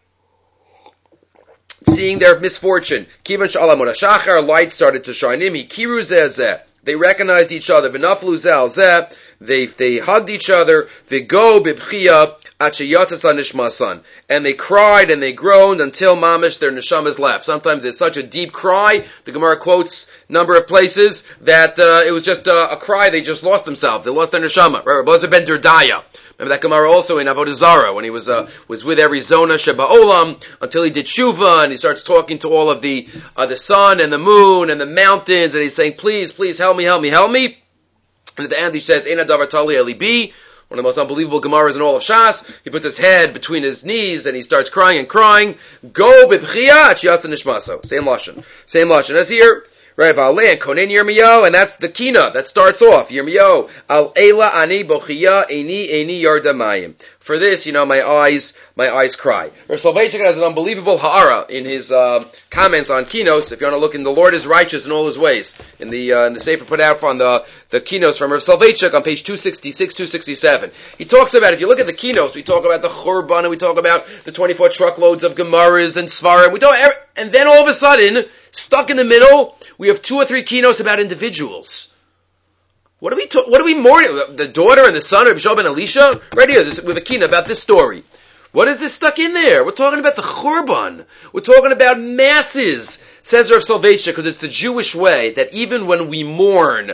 seeing their misfortune. Kivan shalam shachar, light started to shine in. Kiru zeh. They recognized each other. V'naflu zeh zeh. They they hugged each other. V'go b'bchia achayatzasa nishmasan. And they cried and they groaned until mamish their neshamas left. Sometimes there's such a deep cry. The Gemara quotes a number of places that uh, it was just uh, a cry. They just lost themselves. They lost their neshama. Right? Rabbi ben Derdaya. Remember that Gemara also in Avodah Zarah, when he was uh, was with Arizona Sheba Olam, until he did Shuvah, and he starts talking to all of the uh, the sun and the moon and the mountains, and he's saying, please, please, help me, help me, help me. And at the end he says, Eina davar tali eli bi, one of the most unbelievable Gemaras in all of Shas. He puts his head between his knees, and he starts crying and crying. Go b'bchia chiyasa nishmaso. Same lashon. Same lashon as here. Right, Va'aleh and Konen Yirmiyahu, and that's the kina that starts off. Yirmiyahu, Al Eila Ani Bochia Eini Eini Yardamayim. For this, you know, my eyes, my eyes cry. Rav Soloveitchik has an unbelievable ha'ara in his uh, comments on Kinos. If you want to look in, the Lord is righteous in all his ways. In the uh, in the sefer put out on the the Kinos from Rav Soloveitchik on page two sixty-six, two sixty-seven. He talks about, if you look at the Kinos, we talk about the Churban, and we talk about the twenty-four truckloads of Gemaras and Svarim. We talk, and then all of a sudden, stuck in the middle, we have two or three Kinos about individuals. What are we ta- what are we mourning? The daughter and the son of Bishal ben Elisha? Right here, this, with a kina about this story. What is this stuck in there? We're talking about the Churban. We're talking about masses, says Rav Soloveitchik, because it's the Jewish way that even when we mourn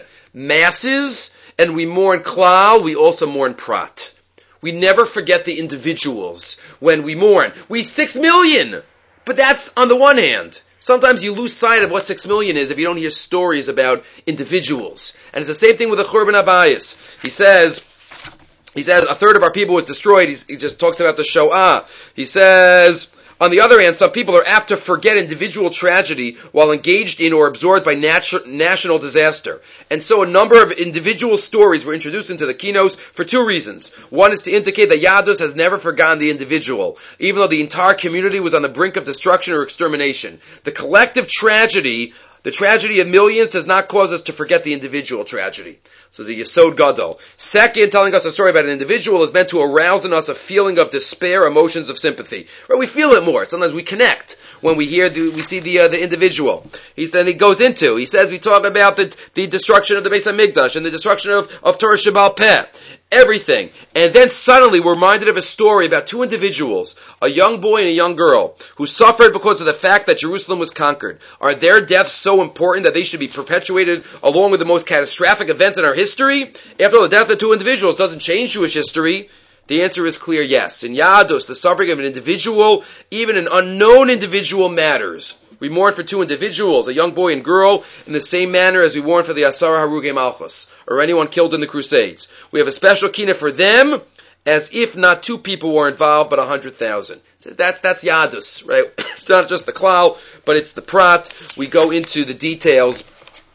masses and we mourn klal, we also mourn prat. We never forget the individuals when we mourn. We six million, but that's on the one hand. Sometimes you lose sight of what six million is if you don't hear stories about individuals. And it's the same thing with the Churban Abayis. He says, he says a third of our people was destroyed. He's, he just talks about the Shoah. He says, on the other hand, some people are apt to forget individual tragedy while engaged in or absorbed by natu- national disaster. And so a number of individual stories were introduced into the Kinos for two reasons. One is to indicate that Yadus has never forgotten the individual, even though the entire community was on the brink of destruction or extermination. The collective tragedy, the tragedy of millions, does not cause us to forget the individual tragedy. So it's a Yesod Gadol. Second, telling us a story about an individual is meant to arouse in us a feeling of despair, emotions of sympathy. Right? We feel it more. Sometimes we connect when we hear, the, we see the uh, the individual. He's then he goes into. He says we talk about the the destruction of the Beis Hamikdash and the destruction of of Torah Sheba'al Peh. Everything. And then suddenly we're reminded of a story about two individuals, a young boy and a young girl, who suffered because of the fact that Jerusalem was conquered. Are their deaths so important that they should be perpetuated along with the most catastrophic events in our history? After all, the death of two individuals doesn't change Jewish history. The answer is clear, yes. In Yadus, the suffering of an individual, even an unknown individual, matters. We mourn for two individuals, a young boy and girl, in the same manner as we mourn for the Asara Harugei Malchus, or anyone killed in the Crusades. We have a special kina for them, as if not two people were involved, but a hundred thousand. So that's that's Yadus, right? It's not just the klal, but it's the prat. We go into the details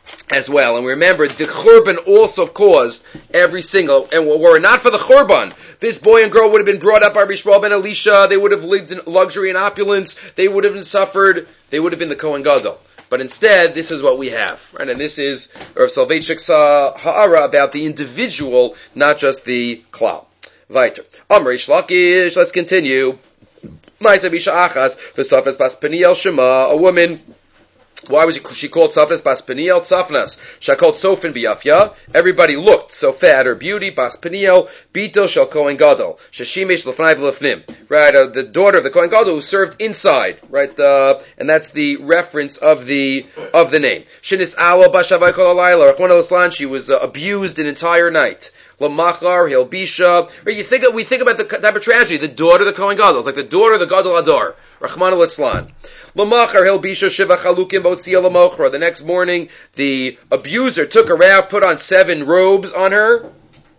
as well. And remember, the Churban also caused every single, and were it not for the Churban, this boy and girl would have been brought up by Bishal ben Elisha, they would have lived in luxury and opulence, they would have suffered, they would have been the Kohen Gadol. But instead, this is what we have, right? And this is Rav Soloveitchik's uh, ha'ara about the individual, not just the klal. Weiter. Amrei Shlakish, let's continue. Ma'aseh b'isha achas, v'safnas bas Peniel Shema, a woman. Why was she called Safnas Bas Peniel? Safnas. She called Sofin B'Yafya. Everybody looked so fat at her beauty. Bas Peniel, Bito Shel Kohen Gadol. Sheshimesh L'fnai V'Lefnim. Right, uh, the daughter of the Kohen Gadol who served inside. Right, uh, and that's the reference of the of the name. Shinis Awa Bashavai Kol Alayla. Rachmana Litzlan, she was uh, abused an entire night. Lamachar, Hilbisha. Right, you think we think about the type of tragedy. The daughter of the Kohen Gadol, it's like the daughter of the Gadol Adar. Rachmana Litzlan. Lamachar Hilbisha Shiva Chalukim Botzia Lamochra. The next morning, the abuser took her out, put on seven robes on her,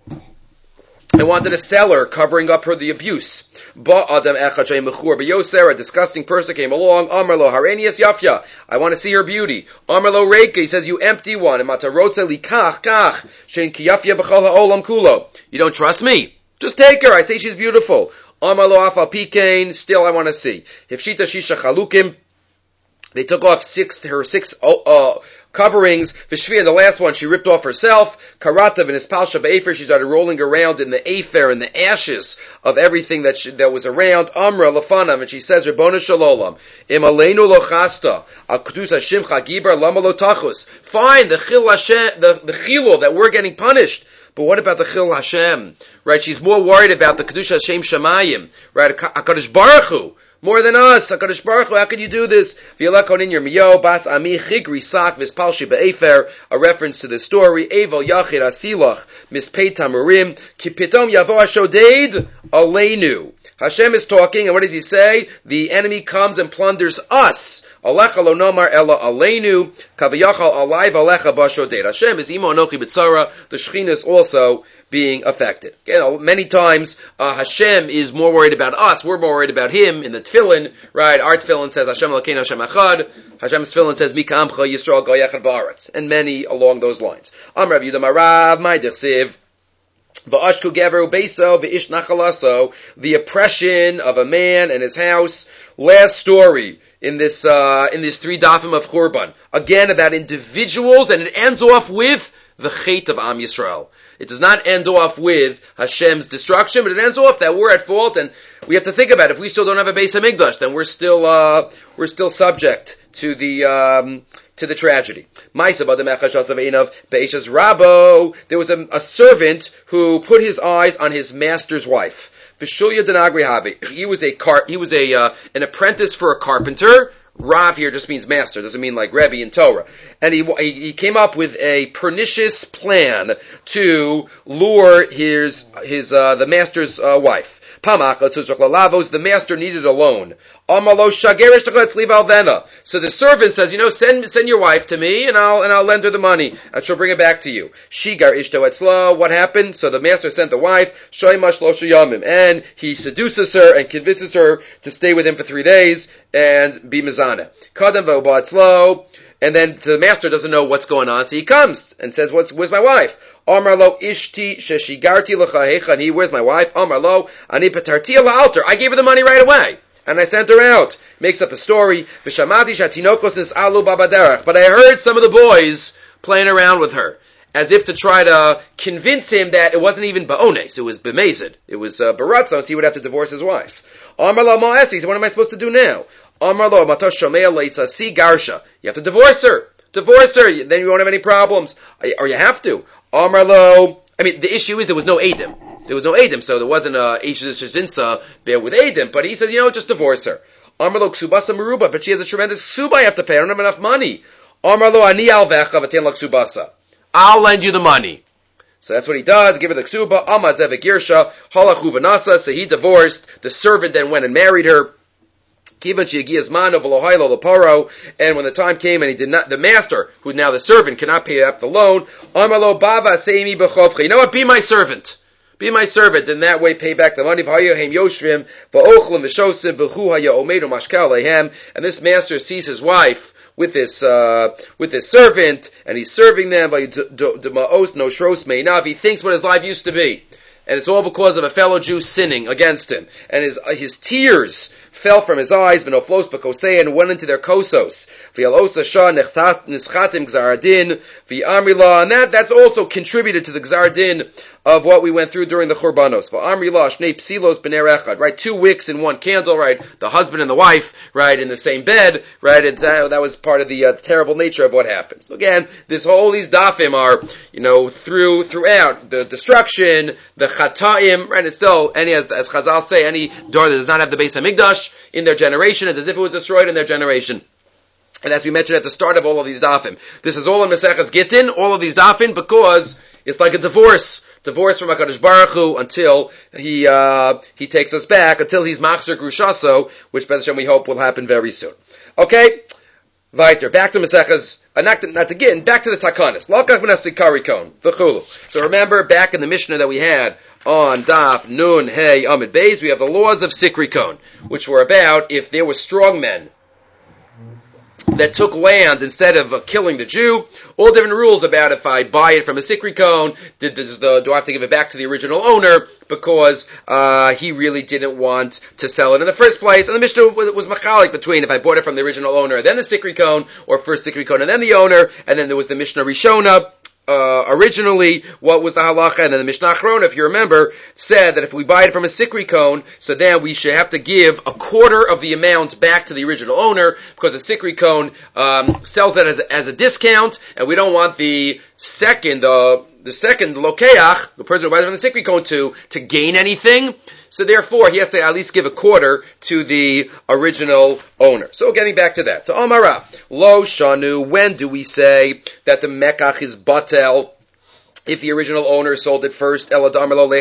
and wanted to sell her, covering up her the abuse. Ba Adam Echad Mechur B'Yoser, a disgusting person came along. Amar lo Harenias Yafya. I want to see her beauty. Amar lo Reika. He says, you empty one. Matarotza likach kach shein ki Yafya b'chol ha'olam kulo. You don't trust me? Just take her. I say she's beautiful. Amar lo Afal Pikain. Still, I want to see. Hifshita Shisha Chalukim. They took off six her six uh, coverings. Vishvi, and the last one, she ripped off herself. Karatav and Ispalsha B'Afer, she started rolling around in the Afer and the ashes of everything that she, that was around. Amra Lefanav, and she says, Rebona Shalom, Im Aleinu Lochasta, Al Kedus Hashem Chagibar Lama Lo Tachus. Fine, the Chil Hashem, the, the Chilul, that we're getting punished. But what about the Chil Hashem? Right, she's more worried about the Kedusha Hashem Shamayim. Right, HaKadosh Baruch Hu. More than us. HaKadosh Baruch Hu, how could you do this? V'yalakonin Yirmiyo, Bas Ami Chigri Sak, Mispal Shi Be'efer, a reference to this story. Evel Yachid Asilach, Mispei Tamurim, Ki Pitom Yavo HaShodeid, Aleinu. Hashem is talking, and what does he say? The enemy comes and plunders us. Alecha lo nomar ela aleinu, kaviyachal alai v'alecha b'shodeid. Hashem is imo anochi b'tzara. The Shekhinah is also being affected. Again, many times uh, Hashem is more worried about us. We're more worried about Him in the Tefillin, right? Our Tefillin says Hashem Elokeinu Hashem Echad. Hashem's Tefillin says Mika Amcha Yisrael Go Yechad Ba'aretz, and many along those lines. Am Rav Yehuda Marav Ma'idich Siv. V'ashku gever ubeso v'ish nachalaso. The oppression of a man and his house. Last story in this uh, in this three dafim of Churban. Again about individuals, and it ends off with the Chet of Am Yisrael. It does not end off with Hashem's destruction, but it ends off that we're at fault, and we have to think about it. If we still don't have a Beis Hamikdash, then we're still uh, we're still subject to the um, to the tragedy. There was a, a servant who put his eyes on his master's wife. He was a car, he was a uh, an apprentice for a carpenter. Rav here just means master, doesn't mean like Rebbe in Torah. And he he came up with a pernicious plan to lure his his uh, the master's uh, wife. The master needed a loan. So the servant says, you know, send send your wife to me, and I'll and I'll lend her the money, and she'll bring it back to you. Shigar ishto etzlo. What happened? So the master sent the wife, shoymash lo shayamim, and he seduces her and convinces her to stay with him for three days and be mizana. Kadam v'oba etzlo. And then the master doesn't know what's going on, so he comes and says, "What's where's my wife?" Amar lo ishti sheshigarti lecha hechani. Where's my wife? Amar lo ani patarti la'alter. I gave her the money right away, and I sent her out. Makes up a story. V'shamati shatinokos nis'alu babaderach. But I heard some of the boys playing around with her, as if to try to convince him that it wasn't even ba'ones, it was b'mezid. It was uh, baratzon, so he would have to divorce his wife. Amar lo ma'esi. He said, what am I supposed to do now? Amar lo matosh shomea leitzasi garsha. You have to divorce her. Divorce her, then you won't have any problems. Or you have to. Amar lo, I mean, the issue is there was no Edom. There was no Edom, so there wasn't a Eish Shazinsa there with Edom. But he says, you know, just divorce her. Amar lo ksubasa meruba, but she has a tremendous ksuba I have to pay. I don't have enough money. Amar lo ani alvecha v'ten la ksubasa. I'll lend you the money. So that's what he does. Give her the ksuba. Amad zevek girsha halachu v'nasa. So he divorced. The servant then went and married her. And when the time came and he did not, the master, who now the servant, cannot pay up the loan, you know what, be my servant. Be my servant, and that way pay back the money. And this master sees his wife with this, uh, with this servant, and he's serving them. He thinks what his life used to be. And it's all because of a fellow Jew sinning against him. And his uh, his tears fell from his eyes, and went into their kosos. And that, that's also contributed to the Gzar Din of what we went through during the Churbanos. Right? Two wicks in one candle, right? The husband and the wife, right? In the same bed, right? And that was part of the uh, terrible nature of what happened. So again, this whole, these dafim are, you know, through, throughout the destruction, the chataim, right? It's still, any, as, as Chazal say, any door that does not have the Beis Hamikdash in their generation, it's as if it was destroyed in their generation. And as we mentioned at the start of all of these dafim, this is all in Maseches Gittin, all of these dafim, because it's like a divorce. Divorce from HaKadosh Baruch Hu until he, uh, he takes us back, until he's Machzer Grushaso, which, B'ez Hashem, we hope will happen very soon. Okay? Weiter. Back to Maseches, uh, not to, not to Gittin, back to the Takanis. L'kach v'nasik karikon, v'chulu. So remember, back in the Mishnah that we had, on Daf Nun Hey Amid Beis, we have the laws of Sikrikon, which were about if there were strong men that took land instead of uh, killing the Jew. All different rules about if I buy it from a Sikrikon, did, does the, do I have to give it back to the original owner because uh, he really didn't want to sell it in the first place? And the Mishnah was, was machalik between if I bought it from the original owner, then the Sikrikon, or first Sikrikon and then the owner, and then there was the Mishnah Rishona. Uh, originally, what was the halacha? And then the Mishnah Achrona, if you remember, said that if we buy it from a Sikrikon, so then we should have to give a quarter of the amount back to the original owner, because the Sikrikon um, sells that as a, as a discount, and we don't want the second, uh, the second lokeach, the person who buys from the sikrikon to to gain anything. So therefore, he has to at least give a quarter to the original owner. So getting back to that. So Amara, lo shanu, when do we say that the mekach is batel if the original owner sold it first? If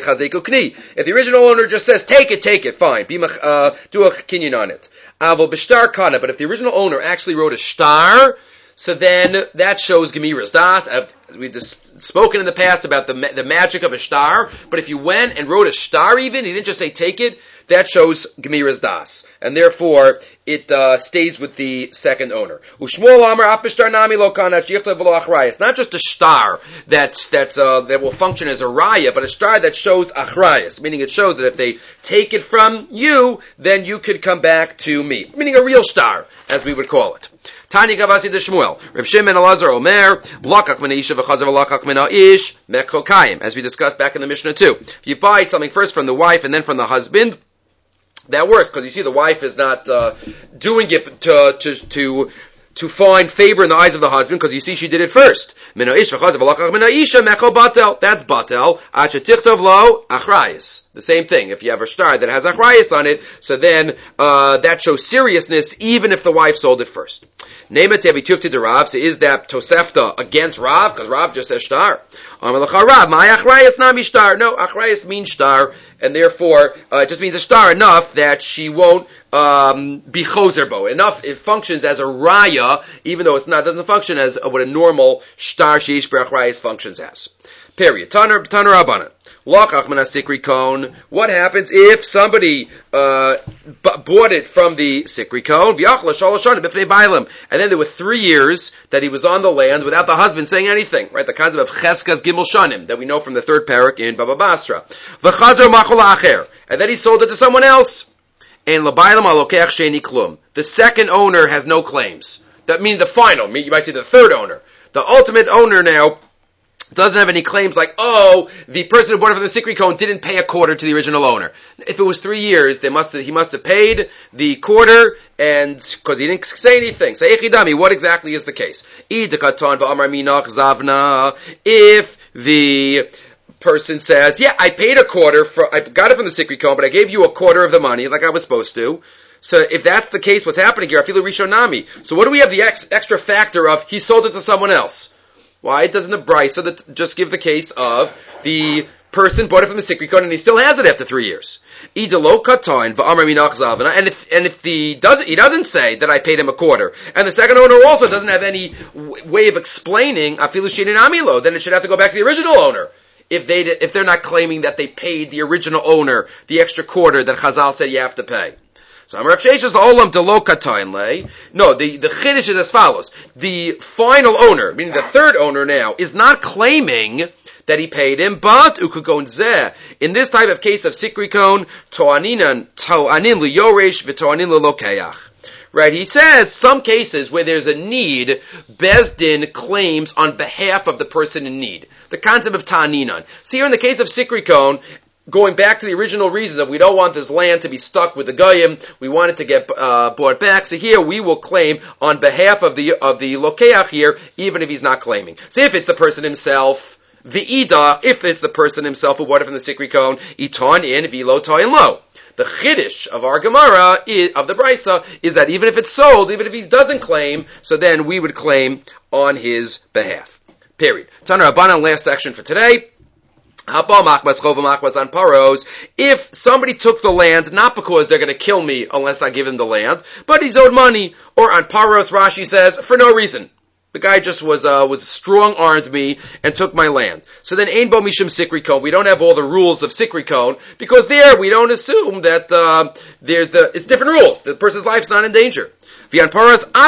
the original owner just says, take it, take it, fine. Uh, do a kinyan on it. Avo b'shtar kana, but if the original owner actually wrote a shtar, so then that shows Gemiras Das. We've spoken in the past about the the magic of a shtar, but if you went and wrote a shtar even, he didn't just say take it, that shows Gemiras Das. And therefore, it uh, stays with the second owner. Ushmuel Amar Af b'shtar nami lo kana shichta v'lo achrayas. It's not just a shtar that's, that's, uh, that will function as a raya, but a shtar that shows achrayas, meaning it shows that if they take it from you, then you could come back to me. Meaning a real shtar, as we would call it. Tanya Gavasi de Shmuel. Reb Shimon Elazar Omer, Lakach Mina Isha v'chazav Lakach Mina Ish, Mechokayim, as we discussed back in the Mishnah too. If you buy something first from the wife and then from the husband, that works, because you see the wife is not uh, doing it to, to, to, to find favor in the eyes of the husband, because you see she did it first. Mina Ish v'chazav Lakach Mina Isha, Mecho Batel. That's Batel. Acha Tichtov Lo, Achrayas. The same thing. If you have a shtar that has achrayas on it, so then uh, that shows seriousness, even if the wife sold it first. Name it Tevi Tufti de Rav. So is that Tosefta against Rav? Because Rav just says shtar. Amalacha Rav, my achrayas nami shtar. No, achrayas means shtar, and therefore uh, it just means a shtar enough that she won't um, be chozerbo. Enough, it functions as a raya, even though it's not, it doesn't function as uh, what a normal shtar sheish achrayas functions as. Period. Taner Taner Rabbanan. What happens if somebody uh, b- bought it from the sikrikon, and then there were three years that he was on the land without the husband saying anything, right? The concept of cheskas gimel shanim that we know from the third parak in Baba Basra. And then he sold it to someone else. The second owner has no claims. That means the final. You might say the third owner. The ultimate owner now doesn't have any claims like, oh, the person who bought it from the sikrikon didn't pay a quarter to the original owner. If it was three years, they must have, he must have paid the quarter, and because he didn't say anything. Say, Echidami, what exactly is the case? If the person says, yeah, I paid a quarter for, I got it from the sikrikon, but I gave you a quarter of the money, like I was supposed to. So if that's the case, what's happening here? I feel a rishonami. So what do we have the ex, extra factor of? He sold it to someone else. Why doesn't the brisa that just give the case of the person bought it from the sikrikon and he still has it after three years? And if and if the does he doesn't say that I paid him a quarter, and the second owner also doesn't have any w- way of explaining afilu sheinin amilo, then it should have to go back to the original owner. If they if they're not claiming that they paid the original owner the extra quarter that Chazal said you have to pay. So Rav Sheish is the olam de lo katayin lei. No, the the chiddush is as follows: the final owner, meaning the third owner now, is not claiming that he paid him, but ukagon zeh. In this type of case of sikrikon, toaninan toanin liyoresh v'toanin lilokeach. Right? He says some cases where there's a need, Bezdin claims on behalf of the person in need. The concept of ta'aninan. See here in the case of sikrikon, going back to the original reason that we don't want this land to be stuck with the goyim, we want it to get uh, bought back. So here we will claim on behalf of the of the lokeach here, even if he's not claiming. So if it's the person himself, v'ida, if it's the person himself who bought it from the sikrikon, iton in v'lo toin lo. The chiddush of our Gemara, is, of the Brisa, is that even if it's sold, even if he doesn't claim, so then we would claim on his behalf. Period. Taner Rabbanan, last section for today. If somebody took the land, not because they're going to kill me unless I give him the land, but he's owed money, or on paros, Rashi says, for no reason. The guy just was uh, was strong-armed me and took my land. So then, ein bo mishum sikrikon. We don't have all the rules of sikrikon, because there we don't assume that uh, there's the it's different rules. The person's life's not in danger. But in the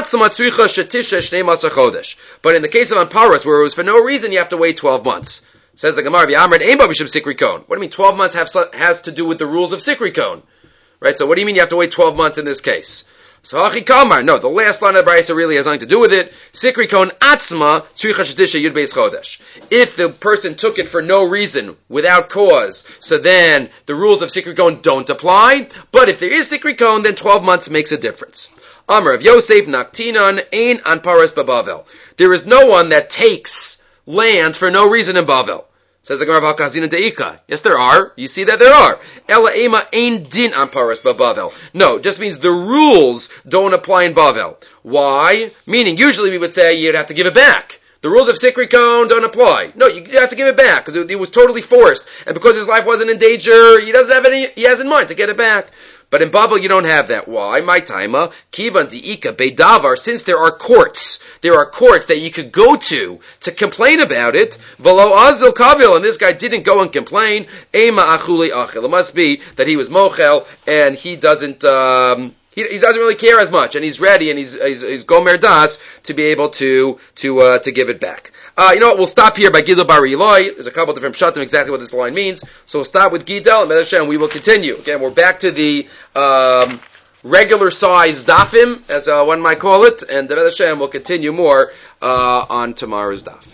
case of Anparas, where it was for no reason, you have to wait twelve months. Says the Gemara, ein bo mishum sikrikon. What do you mean twelve months have, has to do with the rules of sikrikon? Right, so what do you mean you have to wait twelve months in this case? So Hachi Kamar, no, the last line of the Brisa really has nothing to do with it. Sikrikon atzma tzricha shedisha yud beis chodesh. If the person took it for no reason, without cause, so then the rules of sikrikon don't apply. But if there is sikrikon, then twelve months makes a difference. Amar of Yosef naktinan ein an paras babavel. There is no one that takes land for no reason in Bavel. Says the Gemara Balkazina Deika. Yes, there are. You see that there are. Ela ema ein din on paras bavel. No, just means the rules don't apply in Bavel. Why? Meaning, usually we would say you'd have to give it back. The rules of Sikrikon don't apply. No, you have to give it back because it, it was totally forced, and because his life wasn't in danger, he doesn't have any. He has in mind to get it back. But in Bavel, you don't have that. Why? My taima, kivan diika beidavar, since there are courts, there are courts that you could go to to complain about it, velo azil kavil, and this guy didn't go and complain, ema achuli achil. It must be that he was mochel, and he doesn't, um, he, he doesn't really care as much, and he's ready, and he's, he's, he's gomer das to be able to, to, uh, to give it back. Uh, you know what, we'll stop here by Gidel Bar Eloi. There's a couple different pshatim exactly what this line means. So we'll stop with Gidel, and Med Hashem, we will continue. Again, we're back to the, um, regular size dafim, as uh, one might call it, and Med Hashem will continue more, uh, on tomorrow's daf.